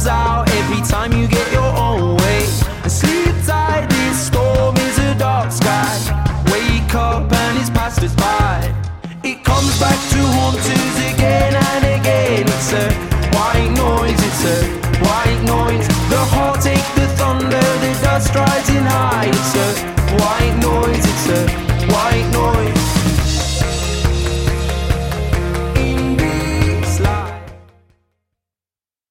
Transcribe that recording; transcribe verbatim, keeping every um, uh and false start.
comes out every time you get your own way. And sleep tight, this storm is a dark sky. Wake up and it's passed us by. It comes back to haunt us again and again. It's a white noise, it's a white noise. The heartache, the thunder, the dust rising high. It's a white noise, it's a